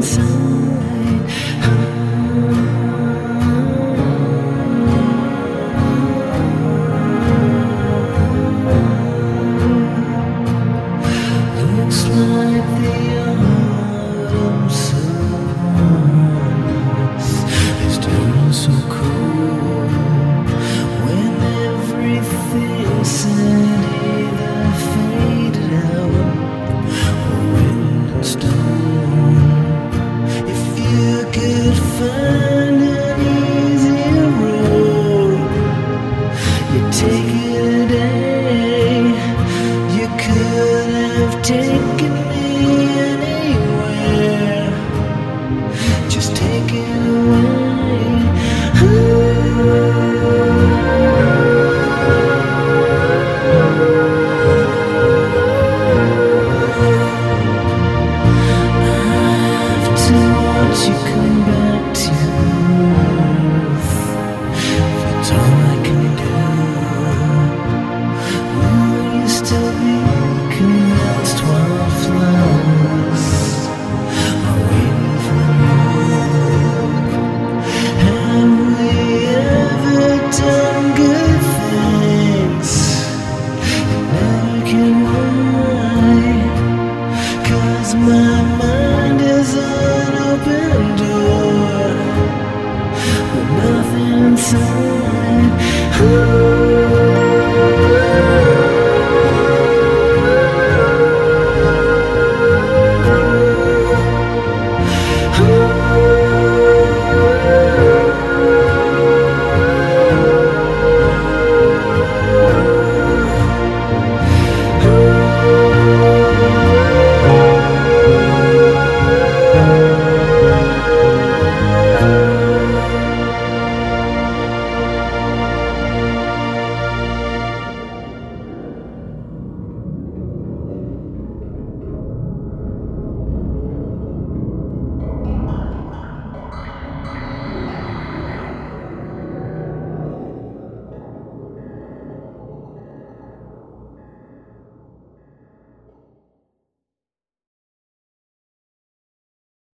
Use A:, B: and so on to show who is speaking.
A: Looks like the autumn sun is turning so cold when everything said either faded out or written in stone. If you could find an easier road, you'd take it today. You could have taken me anywhere. Just take it away. I have to watch you come back to earth. That's all I can do. Will you still be condensed wildflowers are waiting for you? Have we ever done good things and never can lie? 'Cause my mind is an open door with nothing inside.